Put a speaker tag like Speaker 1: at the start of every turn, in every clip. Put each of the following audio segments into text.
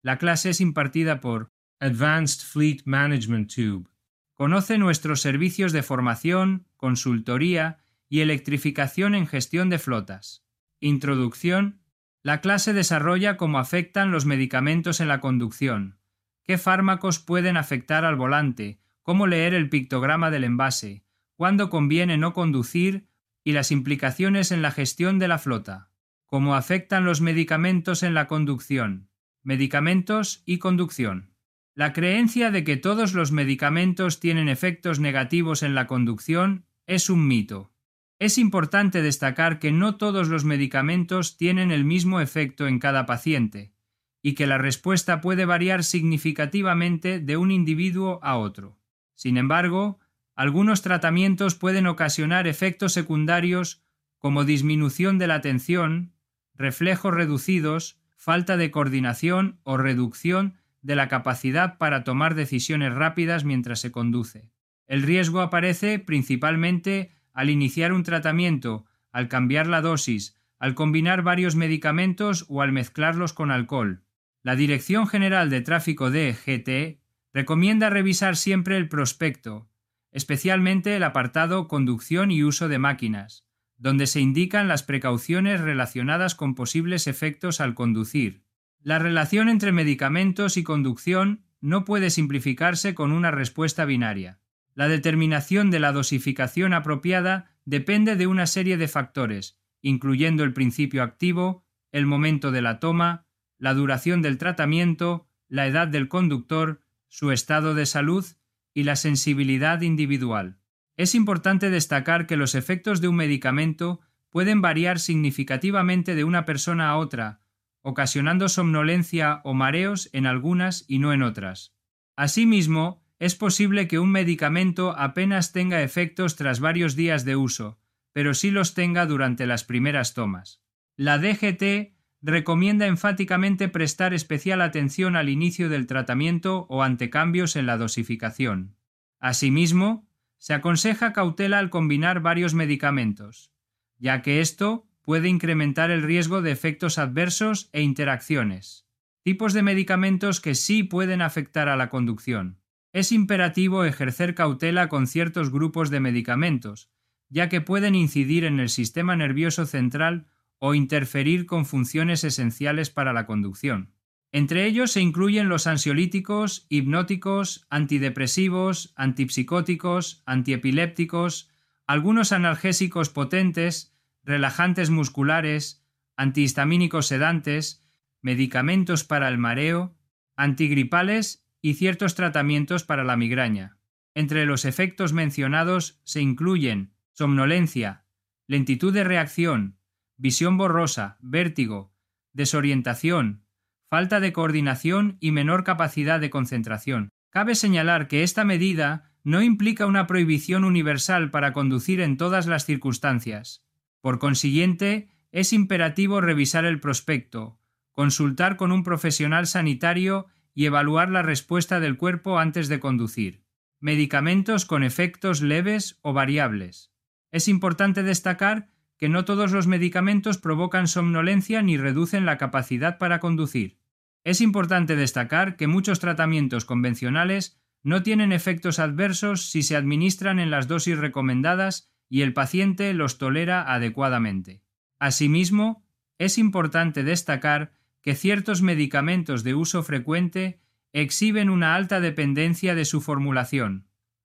Speaker 1: La clase es impartida por Advanced Fleet Management Tube. Conoce nuestros servicios de formación, consultoría y electrificación en gestión de flotas. Introducción. La clase desarrolla cómo afectan los medicamentos en la conducción, qué fármacos pueden afectar al volante, cómo leer el pictograma del envase, cuándo conviene no conducir y las implicaciones en la gestión de la flota. Cómo afectan los medicamentos en la conducción. Medicamentos y conducción. La creencia de que todos los medicamentos tienen efectos negativos en la conducción es un mito. Es importante destacar que no todos los medicamentos tienen el mismo efecto en cada paciente, y que la respuesta puede variar significativamente de un individuo a otro. Sin embargo, algunos tratamientos pueden ocasionar efectos secundarios como disminución de la atención, reflejos reducidos, falta de coordinación o reducción de la capacidad para tomar decisiones rápidas mientras se conduce. El riesgo aparece principalmente al iniciar un tratamiento, al cambiar la dosis, al combinar varios medicamentos o al mezclarlos con alcohol. La Dirección General de Tráfico DGT recomienda revisar siempre el prospecto, especialmente el apartado Conducción y uso de máquinas, donde se indican las precauciones relacionadas con posibles efectos al conducir. La relación entre medicamentos y conducción no puede simplificarse con una respuesta binaria. La determinación de la dosificación apropiada depende de una serie de factores, incluyendo el principio activo, el momento de la toma, la duración del tratamiento, la edad del conductor, su estado de salud y la sensibilidad individual. Es importante destacar que los efectos de un medicamento pueden variar significativamente de una persona a otra, ocasionando somnolencia o mareos en algunas y no en otras. Asimismo, es posible que un medicamento apenas tenga efectos tras varios días de uso, pero sí los tenga durante las primeras tomas. La DGT recomienda enfáticamente prestar especial atención al inicio del tratamiento o ante cambios en la dosificación. Asimismo, se aconseja cautela al combinar varios medicamentos, ya que esto puede incrementar el riesgo de efectos adversos e interacciones. Tipos de medicamentos que sí pueden afectar a la conducción. Es imperativo ejercer cautela con ciertos grupos de medicamentos, ya que pueden incidir en el sistema nervioso central o interferir con funciones esenciales para la conducción. Entre ellos se incluyen los ansiolíticos, hipnóticos, antidepresivos, antipsicóticos, antiepilépticos, algunos analgésicos potentes, relajantes musculares, antihistamínicos sedantes, medicamentos para el mareo, antigripales y ciertos tratamientos para la migraña. Entre los efectos mencionados se incluyen somnolencia, lentitud de reacción, visión borrosa, vértigo, desorientación, falta de coordinación y menor capacidad de concentración. Cabe señalar que esta medida no implica una prohibición universal para conducir en todas las circunstancias. Por consiguiente, es imperativo revisar el prospecto, consultar con un profesional sanitario y evaluar la respuesta del cuerpo antes de conducir. Medicamentos con efectos leves o variables. Es importante destacar que no todos los medicamentos provocan somnolencia ni reducen la capacidad para conducir. Es importante destacar que muchos tratamientos convencionales no tienen efectos adversos si se administran en las dosis recomendadas y el paciente los tolera adecuadamente. Asimismo, es importante destacar que ciertos medicamentos de uso frecuente exhiben una alta dependencia de su formulación.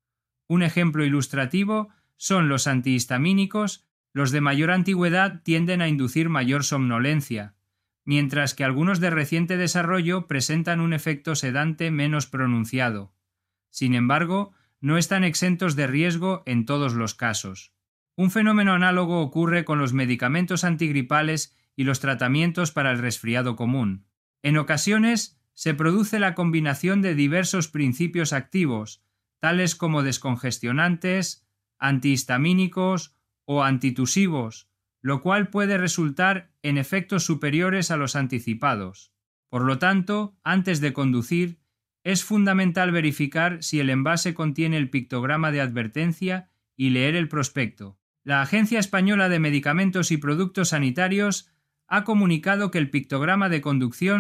Speaker 1: Un ejemplo ilustrativo son los antihistamínicos. Los de mayor antigüedad tienden a inducir mayor somnolencia, mientras que algunos de reciente desarrollo presentan un efecto sedante menos pronunciado. Sin embargo, no están exentos de riesgo en todos los casos. Un fenómeno análogo ocurre con los medicamentos antigripales y los tratamientos para el resfriado común. En ocasiones, se produce la combinación de diversos principios activos, tales como descongestionantes, antihistamínicos o antitusivos, lo cual puede resultar en efectos superiores a los anticipados. Por lo tanto, antes de conducir, es fundamental verificar si el envase contiene el pictograma de advertencia y leer el prospecto. La Agencia Española de Medicamentos y Productos Sanitarios ha comunicado que el pictograma de conducción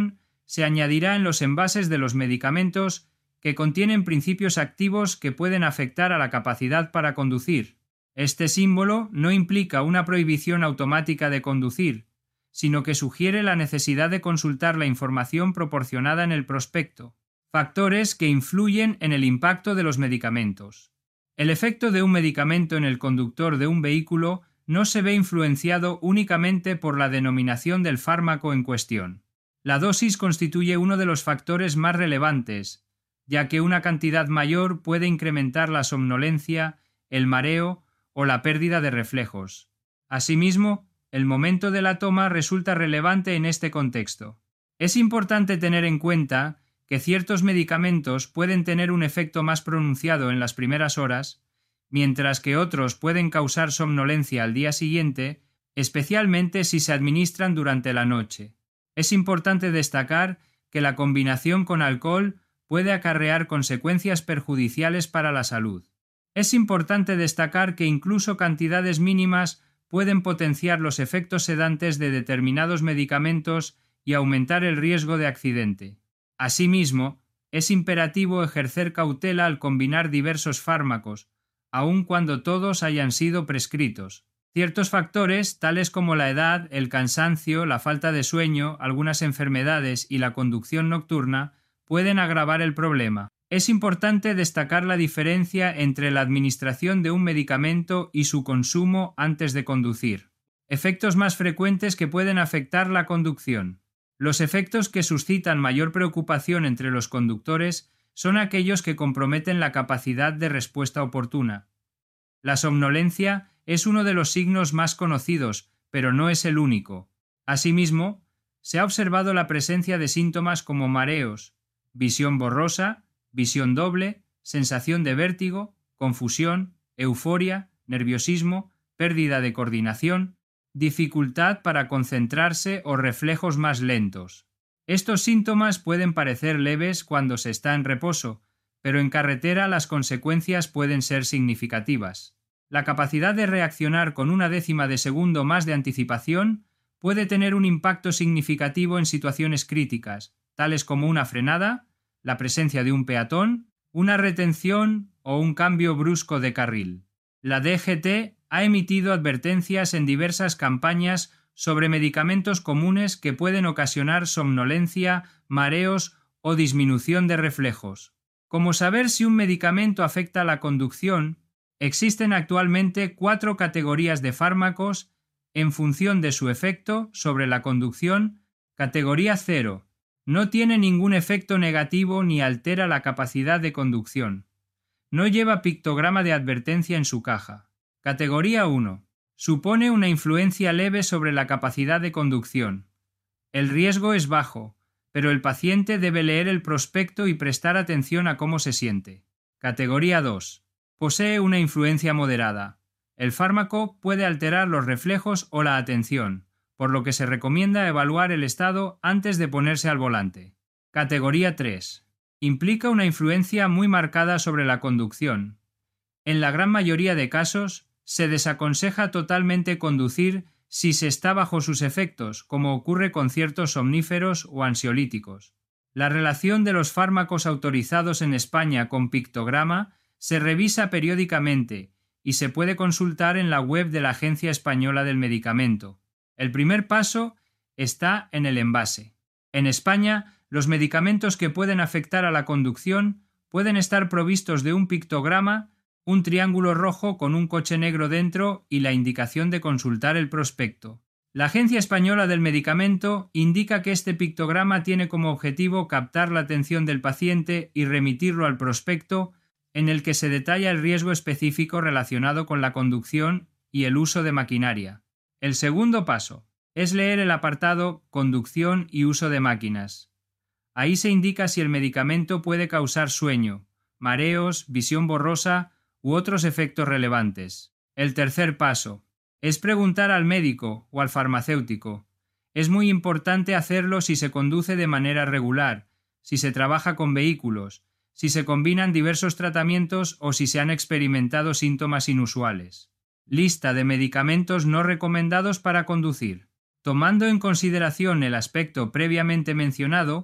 Speaker 1: se añadirá en los envases de los medicamentos que contienen principios activos que pueden afectar a la capacidad para conducir. Este símbolo no implica una prohibición automática de conducir, sino que sugiere la necesidad de consultar la información proporcionada en el prospecto, factores que influyen en el impacto de los medicamentos. El efecto de un medicamento en el conductor de un vehículo no se ve influenciado únicamente por la denominación del fármaco en cuestión. La dosis constituye uno de los factores más relevantes, ya que una cantidad mayor puede incrementar la somnolencia, el mareo o la pérdida de reflejos. Asimismo, el momento de la toma resulta relevante en este contexto. Es importante tener en cuenta que ciertos medicamentos pueden tener un efecto más pronunciado en las primeras horas, mientras que otros pueden causar somnolencia al día siguiente, especialmente si se administran durante la noche. Es importante destacar que la combinación con alcohol puede acarrear consecuencias perjudiciales para la salud. Es importante destacar que incluso cantidades mínimas pueden potenciar los efectos sedantes de determinados medicamentos y aumentar el riesgo de accidente. Asimismo, es imperativo ejercer cautela al combinar diversos fármacos, aun cuando todos hayan sido prescritos. Ciertos factores, tales como la edad, el cansancio, la falta de sueño, algunas enfermedades y la conducción nocturna, pueden agravar el problema. Es importante destacar la diferencia entre la administración de un medicamento y su consumo antes de conducir. Efectos más frecuentes que pueden afectar la conducción. Los efectos que suscitan mayor preocupación entre los conductores son aquellos que comprometen la capacidad de respuesta oportuna. La somnolencia es uno de los signos más conocidos, pero no es el único. Asimismo, se ha observado la presencia de síntomas como mareos, visión borrosa, visión doble, sensación de vértigo, confusión, euforia, nerviosismo, pérdida de coordinación, dificultad para concentrarse o reflejos más lentos. Estos síntomas pueden parecer leves cuando se está en reposo, pero en carretera las consecuencias pueden ser significativas. La capacidad de reaccionar con una décima de segundo más de anticipación puede tener un impacto significativo en situaciones críticas, tales como una frenada, la presencia de un peatón, una retención o un cambio brusco de carril. La DGT ha emitido advertencias en diversas campañas sobre medicamentos comunes que pueden ocasionar somnolencia, mareos o disminución de reflejos. Como saber si un medicamento afecta la conducción, existen actualmente 4 categorías de fármacos en función de su efecto sobre la conducción. Categoría 0. No tiene ningún efecto negativo ni altera la capacidad de conducción. No lleva pictograma de advertencia en su caja. Categoría 1. Supone una influencia leve sobre la capacidad de conducción. El riesgo es bajo, pero el paciente debe leer el prospecto y prestar atención a cómo se siente. Categoría 2. Posee una influencia moderada. El fármaco puede alterar los reflejos o la atención, por lo que se recomienda evaluar el estado antes de ponerse al volante. Categoría 3. Implica una influencia muy marcada sobre la conducción. En la gran mayoría de casos, se desaconseja totalmente conducir si se está bajo sus efectos, como ocurre con ciertos somníferos o ansiolíticos. La relación de los fármacos autorizados en España con pictograma se revisa periódicamente y se puede consultar en la web de la Agencia Española del Medicamento. El primer paso está en el envase. En España, los medicamentos que pueden afectar a la conducción pueden estar provistos de un pictograma, un triángulo rojo con un coche negro dentro y la indicación de consultar el prospecto. La Agencia Española del Medicamento indica que este pictograma tiene como objetivo captar la atención del paciente y remitirlo al prospecto, en el que se detalla el riesgo específico relacionado con la conducción y el uso de maquinaria. El segundo paso es leer el apartado Conducción y uso de máquinas. Ahí se indica si el medicamento puede causar sueño, mareos, visión borrosa u otros efectos relevantes. El tercer paso es preguntar al médico o al farmacéutico. Es muy importante hacerlo si se conduce de manera regular, si se trabaja con vehículos, si se combinan diversos tratamientos o si se han experimentado síntomas inusuales. Lista de medicamentos no recomendados para conducir. Tomando en consideración el aspecto previamente mencionado,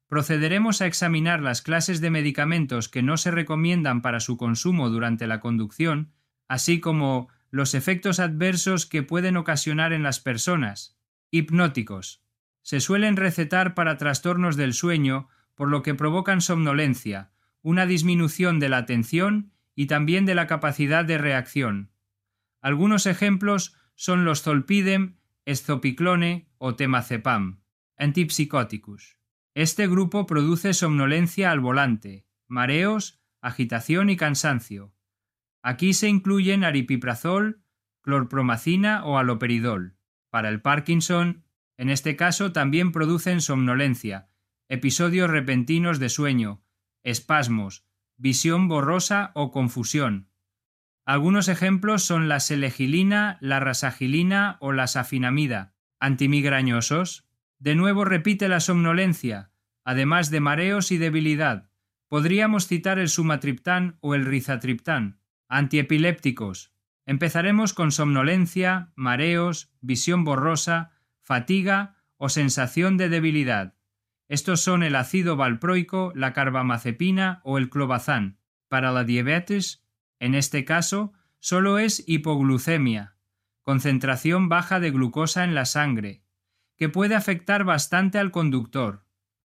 Speaker 1: procederemos a examinar las clases de medicamentos que no se recomiendan para su consumo durante la conducción, así como los efectos adversos que pueden ocasionar en las personas. Hipnóticos. Se suelen recetar para trastornos del sueño, por lo que provocan somnolencia, una disminución de la atención y también de la capacidad de reacción. Algunos ejemplos son los zolpidem, ezopiclone o temazepam, antipsicóticos. Este grupo produce somnolencia al volante, mareos, agitación y cansancio. Aquí se incluyen aripiprazol, clorpromacina o haloperidol. Para el Parkinson, en este caso también producen somnolencia, episodios repentinos de sueño, espasmos, visión borrosa o confusión. Algunos ejemplos son la selegilina, la rasagilina o la safinamida, antimigrañosos. De nuevo repite la somnolencia, además de mareos y debilidad. Podríamos citar el sumatriptán o el rizatriptán. Antiepilépticos. Empezaremos con somnolencia, mareos, visión borrosa, fatiga o sensación de debilidad. Estos son el ácido valproico, la carbamazepina o el clobazán. Para la diabetes, en este caso, solo es hipoglucemia, concentración baja de glucosa en la sangre, que puede afectar bastante al conductor.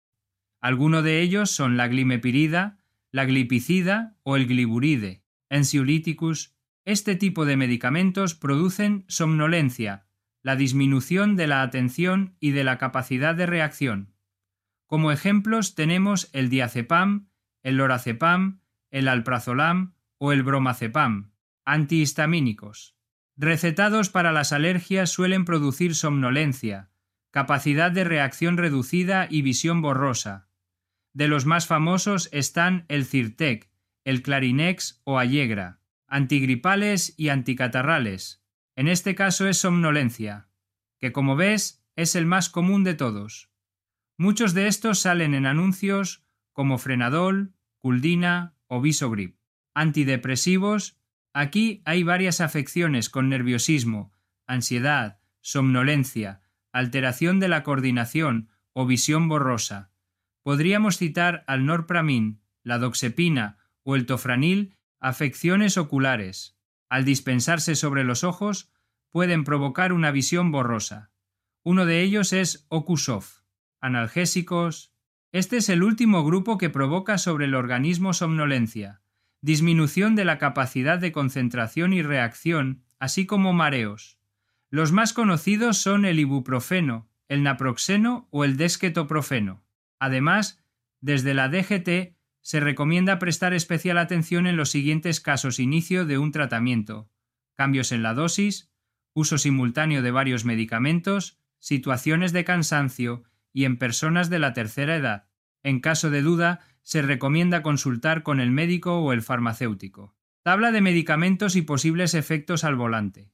Speaker 1: Algunos de ellos son la glimepirida, la glipicida o el gliburide. Ansiolíticos. Este tipo de medicamentos producen somnolencia, la disminución de la atención y de la capacidad de reacción. Como ejemplos tenemos el diazepam, el lorazepam, el alprazolam o el bromazepam. Antihistamínicos. Recetados para las alergias suelen producir somnolencia, capacidad de reacción reducida y visión borrosa. De los más famosos están el Zyrtec, el Clarinex o Allegra. Antigripales y anticatarrales. En este caso es somnolencia, que como ves es el más común de todos. Muchos de estos salen en anuncios como Frenadol, Culdina o Visogrip. Antidepresivos. Aquí hay varias afecciones con nerviosismo, ansiedad, somnolencia, alteración de la coordinación o visión borrosa. Podríamos citar al norpramin, la doxepina o el tofranil, afecciones oculares. Al dispensarse sobre los ojos, pueden provocar una visión borrosa. Uno de ellos es Ocusoft. Analgésicos. Este es el último grupo que provoca sobre el organismo somnolencia, disminución de la capacidad de concentración y reacción, así como mareos. Los más conocidos son el ibuprofeno, el naproxeno o el desquetoprofeno. Además, desde la DGT se recomienda prestar especial atención en los siguientes casos: inicio de un tratamiento, cambios en la dosis, uso simultáneo de varios medicamentos, situaciones de cansancio y en personas de la tercera edad. En caso de duda, se recomienda consultar con el médico o el farmacéutico. Tabla de medicamentos y posibles efectos al volante.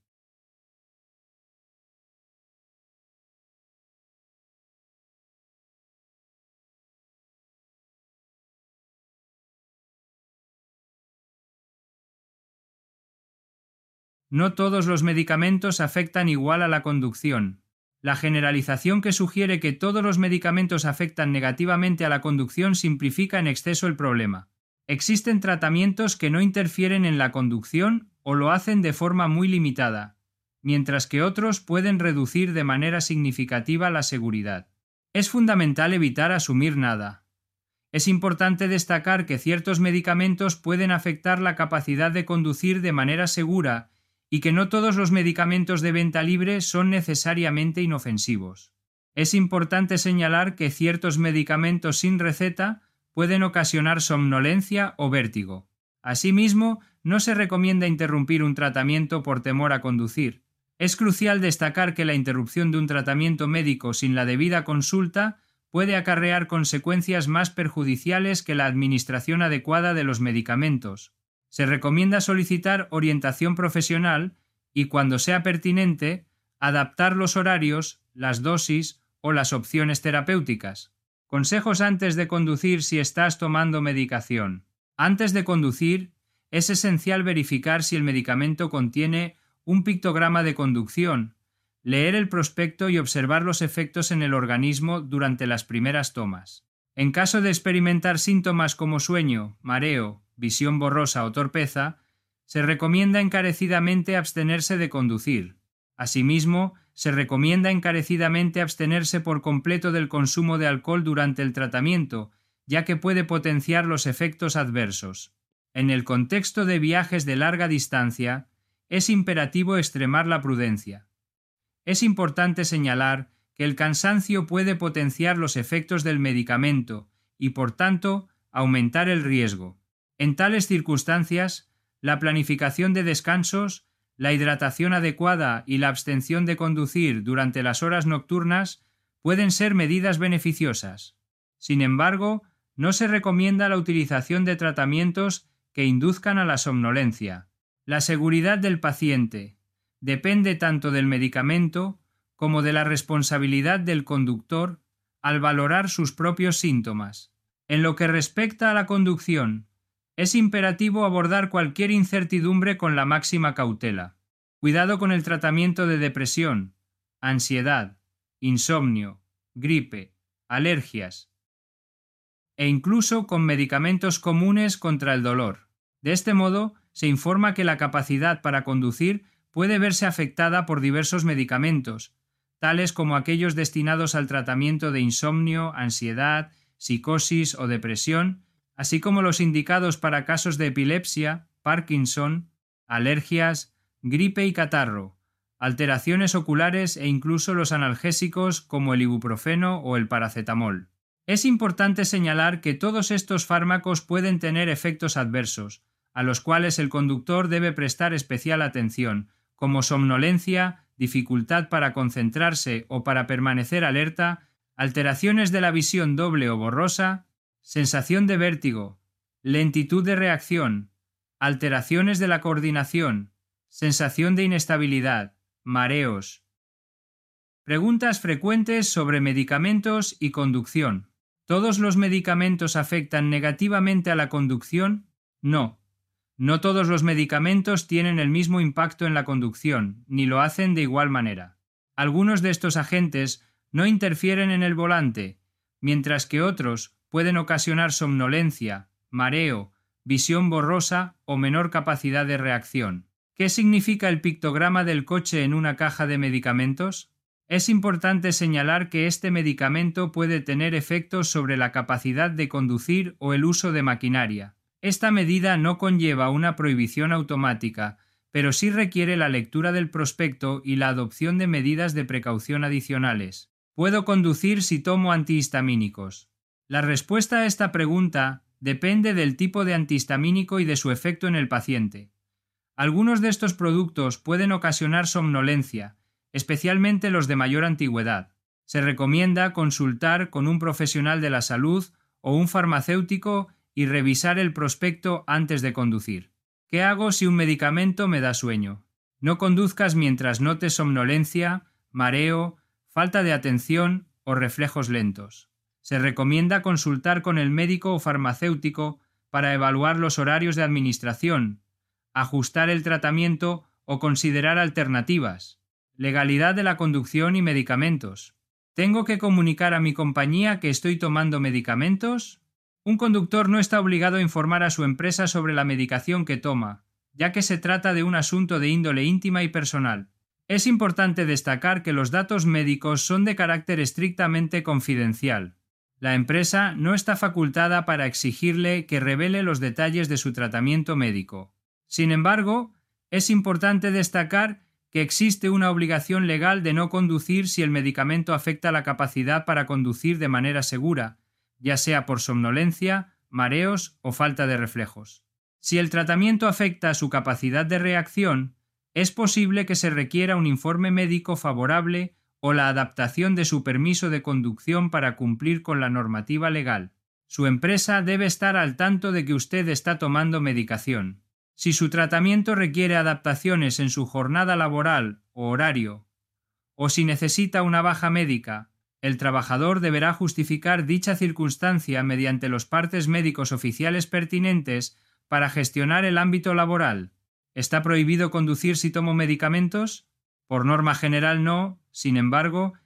Speaker 1: No todos los medicamentos afectan igual a la conducción. La generalización que sugiere que todos los medicamentos afectan negativamente a la conducción simplifica en exceso el problema. Existen tratamientos que no interfieren en la conducción o lo hacen de forma muy limitada, mientras que otros pueden reducir de manera significativa la seguridad. Es fundamental evitar asumir nada. Es importante destacar que ciertos medicamentos pueden afectar la capacidad de conducir de manera segura y que no todos los medicamentos de venta libre son necesariamente inofensivos. Es importante señalar que ciertos medicamentos sin receta pueden ocasionar somnolencia o vértigo. Asimismo, no se recomienda interrumpir un tratamiento por temor a conducir. Es crucial destacar que la interrupción de un tratamiento médico sin la debida consulta puede acarrear consecuencias más perjudiciales que la administración adecuada de los medicamentos. Se recomienda solicitar orientación profesional y, cuando sea pertinente, adaptar los horarios, las dosis o las opciones terapéuticas. Consejos antes de conducir si estás tomando medicación. Antes de conducir, es esencial verificar si el medicamento contiene un pictograma de conducción, leer el prospecto y observar los efectos en el organismo durante las primeras tomas. En caso de experimentar síntomas como sueño, mareo, visión borrosa o torpeza, se recomienda encarecidamente abstenerse de conducir. Asimismo, se recomienda encarecidamente abstenerse por completo del consumo de alcohol durante el tratamiento, ya que puede potenciar los efectos adversos. En el contexto de viajes de larga distancia, es imperativo extremar la prudencia. Es importante señalar que el cansancio puede potenciar los efectos del medicamento y, por tanto, aumentar el riesgo. En tales circunstancias, la planificación de descansos, la hidratación adecuada y la abstención de conducir durante las horas nocturnas pueden ser medidas beneficiosas. Sin embargo, no se recomienda la utilización de tratamientos que induzcan a la somnolencia. La seguridad del paciente depende tanto del medicamento como de la responsabilidad del conductor al valorar sus propios síntomas. En lo que respecta a la conducción, es imperativo abordar cualquier incertidumbre con la máxima cautela. Cuidado con el tratamiento de depresión, ansiedad, insomnio, gripe, alergias e incluso con medicamentos comunes contra el dolor. De este modo, se informa que la capacidad para conducir puede verse afectada por diversos medicamentos, tales como aquellos destinados al tratamiento de insomnio, ansiedad, psicosis o depresión, así como los indicados para casos de epilepsia, Parkinson, alergias, gripe y catarro, alteraciones oculares e incluso los analgésicos como el ibuprofeno o el paracetamol. Es importante señalar que todos estos fármacos pueden tener efectos adversos, a los cuales el conductor debe prestar especial atención, como somnolencia, dificultad para concentrarse o para permanecer alerta, alteraciones de la visión doble o borrosa, sensación de vértigo, lentitud de reacción, alteraciones de la coordinación, sensación de inestabilidad, mareos. Preguntas frecuentes sobre medicamentos y conducción. ¿Todos los medicamentos afectan negativamente a la conducción? No. No todos los medicamentos tienen el mismo impacto en la conducción, ni lo hacen de igual manera. Algunos de estos agentes no interfieren en el volante, mientras que otros pueden ocasionar somnolencia, mareo, visión borrosa o menor capacidad de reacción. ¿Qué significa el pictograma del coche en una caja de medicamentos? Es importante señalar que este medicamento puede tener efectos sobre la capacidad de conducir o el uso de maquinaria. Esta medida no conlleva una prohibición automática, pero sí requiere la lectura del prospecto y la adopción de medidas de precaución adicionales. ¿Puedo conducir si tomo antihistamínicos? La respuesta a esta pregunta depende del tipo de antihistamínico y de su efecto en el paciente. Algunos de estos productos pueden ocasionar somnolencia, especialmente los de mayor antigüedad. Se recomienda consultar con un profesional de la salud o un farmacéutico y revisar el prospecto antes de conducir. ¿Qué hago si un medicamento me da sueño? No conduzcas mientras notes somnolencia, mareo, falta de atención o reflejos lentos. Se recomienda consultar con el médico o farmacéutico para evaluar los horarios de administración, ajustar el tratamiento o considerar alternativas. Legalidad de la conducción y medicamentos. ¿Tengo que comunicar a mi compañía que estoy tomando medicamentos? Un conductor no está obligado a informar a su empresa sobre la medicación que toma, ya que se trata de un asunto de índole íntima y personal. Es importante destacar que los datos médicos son de carácter estrictamente confidencial. La empresa no está facultada para exigirle que revele los detalles de su tratamiento médico. Sin embargo, es importante destacar que existe una obligación legal de no conducir si el medicamento afecta la capacidad para conducir de manera segura, ya sea por somnolencia, mareos o falta de reflejos. Si el tratamiento afecta su capacidad de reacción, es posible que se requiera un informe médico favorable o la adaptación de su permiso de conducción para cumplir con la normativa legal. Su empresa debe estar al tanto de que usted está tomando medicación. Si su tratamiento requiere adaptaciones en su jornada laboral o horario, o si necesita una baja médica, el trabajador deberá justificar dicha circunstancia mediante los partes médicos oficiales pertinentes para gestionar el ámbito laboral. ¿Está prohibido conducir si tomo medicamentos? Por norma general no, sin embargo,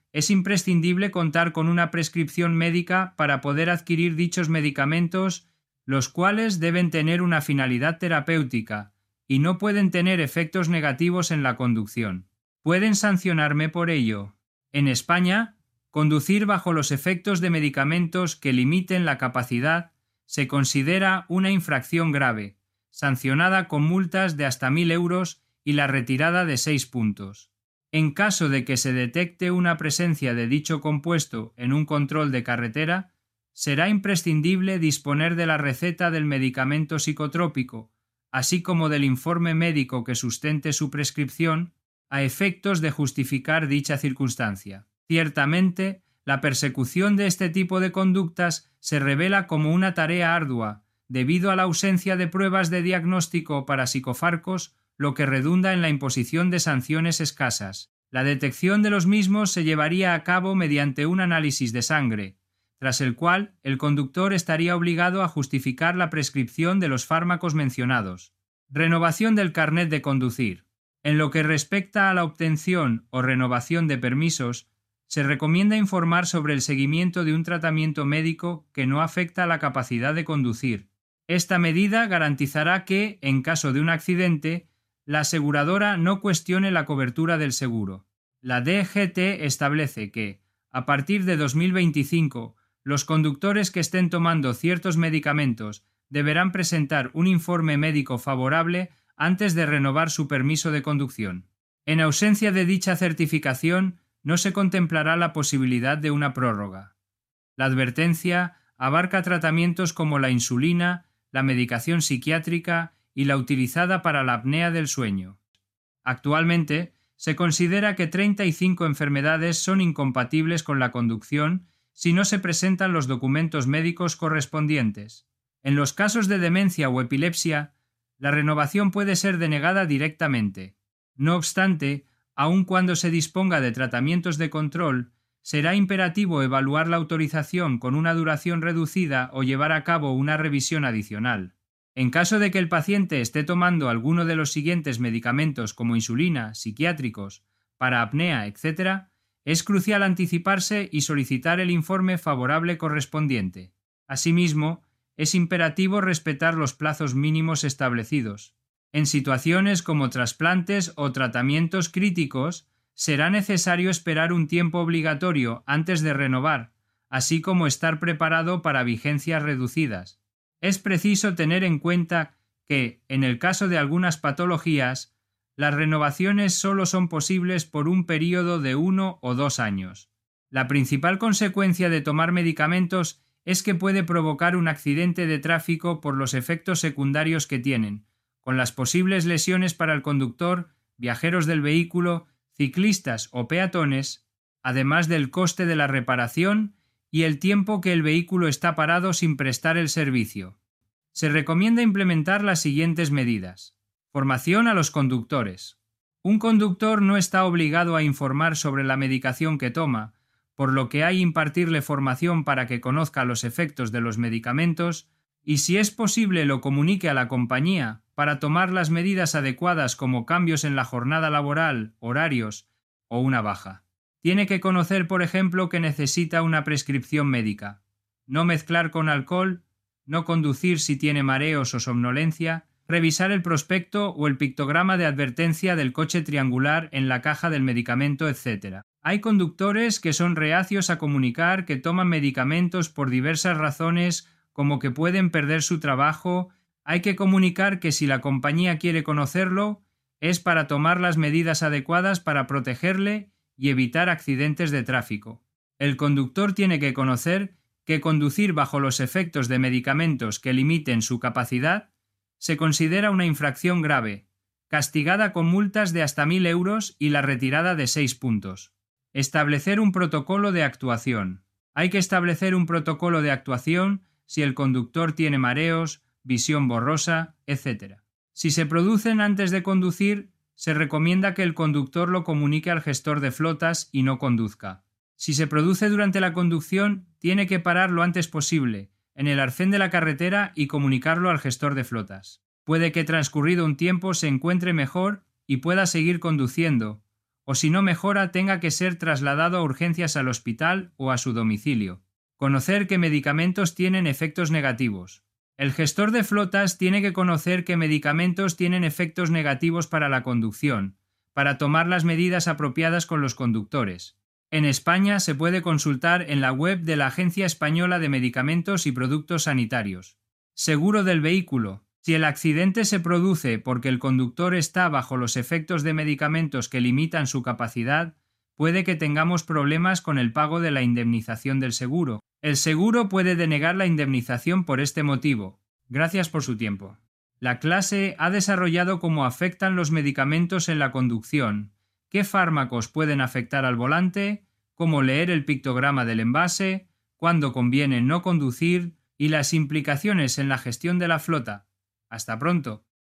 Speaker 1: es imprescindible contar con una prescripción médica para poder adquirir dichos medicamentos, los cuales deben tener una finalidad terapéutica y no pueden tener efectos negativos en la conducción. ¿Pueden sancionarme por ello? En España, conducir bajo los efectos de medicamentos que limiten la capacidad se considera una infracción grave, sancionada con multas de hasta 1.000 euros y la retirada de 6 puntos. En caso de que se detecte una presencia de dicho compuesto en un control de carretera, será imprescindible disponer de la receta del medicamento psicotrópico, así como del informe médico que sustente su prescripción, a efectos de justificar dicha circunstancia. Ciertamente, la persecución de este tipo de conductas se revela como una tarea ardua, debido a la ausencia de pruebas de diagnóstico para psicofármacos, lo que redunda en la imposición de sanciones escasas. La detección de los mismos se llevaría a cabo mediante un análisis de sangre, tras el cual el conductor estaría obligado a justificar la prescripción de los fármacos mencionados. Renovación del carnet de conducir. En lo que respecta a la obtención o renovación de permisos, se recomienda informar sobre el seguimiento de un tratamiento médico que no afecta a la capacidad de conducir. Esta medida garantizará que, en caso de un accidente, la aseguradora no cuestione la cobertura del seguro. La DGT establece que, a partir de 2025, los conductores que estén tomando ciertos medicamentos deberán presentar un informe médico favorable antes de renovar su permiso de conducción. En ausencia de dicha certificación, no se contemplará la posibilidad de una prórroga. La advertencia abarca tratamientos como la insulina, la medicación psiquiátrica y la utilizada para la apnea del sueño. Actualmente, se considera que 35 enfermedades son incompatibles con la conducción si no se presentan los documentos médicos correspondientes. En los casos de demencia o epilepsia, la renovación puede ser denegada directamente. No obstante, aun cuando se disponga de tratamientos de control, será imperativo evaluar la autorización con una duración reducida o llevar a cabo una revisión adicional. En caso de que el paciente esté tomando alguno de los siguientes medicamentos como insulina, psiquiátricos, para apnea, etc., es crucial anticiparse y solicitar el informe favorable correspondiente. Asimismo, es imperativo respetar los plazos mínimos establecidos. En situaciones como trasplantes o tratamientos críticos, será necesario esperar un tiempo obligatorio antes de renovar, así como estar preparado para vigencias reducidas. Es preciso tener en cuenta que, en el caso de algunas patologías, las renovaciones solo son posibles por un período de 1 o 2 años. La principal consecuencia de tomar medicamentos es que puede provocar un accidente de tráfico por los efectos secundarios que tienen, con las posibles lesiones para el conductor, viajeros del vehículo, ciclistas o peatones, además del coste de la reparación y el tiempo que el vehículo está parado sin prestar el servicio. Se recomienda implementar las siguientes medidas. Formación a los conductores. Un conductor no está obligado a informar sobre la medicación que toma, por lo que hay que impartirle formación para que conozca los efectos de los medicamentos y, si es posible, lo comunique a la compañía para tomar las medidas adecuadas como cambios en la jornada laboral, horarios o una baja. Tiene que conocer, por ejemplo, que necesita una prescripción médica, no mezclar con alcohol, no conducir si tiene mareos o somnolencia, revisar el prospecto o el pictograma de advertencia del coche triangular en la caja del medicamento, etc. Hay conductores que son reacios a comunicar que toman medicamentos por diversas razones, como que pueden perder su trabajo. Hay que comunicar que si la compañía quiere conocerlo, es para tomar las medidas adecuadas para protegerle y evitar accidentes de tráfico. El conductor tiene que conocer que conducir bajo los efectos de medicamentos que limiten su capacidad se considera una infracción grave, castigada con multas de hasta 1.000 euros y la retirada de 6 puntos. Establecer un protocolo de actuación. Hay que establecer un protocolo de actuación si el conductor tiene mareos, visión borrosa, etc. Si se producen antes de conducir, se recomienda que el conductor lo comunique al gestor de flotas y no conduzca. Si se produce durante la conducción, tiene que parar lo antes posible, en el arcén de la carretera, y comunicarlo al gestor de flotas. Puede que transcurrido un tiempo se encuentre mejor y pueda seguir conduciendo, o si no mejora tenga que ser trasladado a urgencias al hospital o a su domicilio. Conocer que medicamentos tienen efectos negativos. El gestor de flotas tiene que conocer que medicamentos tienen efectos negativos para la conducción, para tomar las medidas apropiadas con los conductores. En España se puede consultar en la web de la Agencia Española de Medicamentos y Productos Sanitarios. Seguro del vehículo. Si el accidente se produce porque el conductor está bajo los efectos de medicamentos que limitan su capacidad, puede que tengamos problemas con el pago de la indemnización del seguro. El seguro puede denegar la indemnización por este motivo. Gracias por su tiempo. La clase ha desarrollado cómo afectan los medicamentos en la conducción, qué fármacos pueden afectar al volante, cómo leer el pictograma del envase, cuándo conviene no conducir y las implicaciones en la gestión de la flota. Hasta pronto.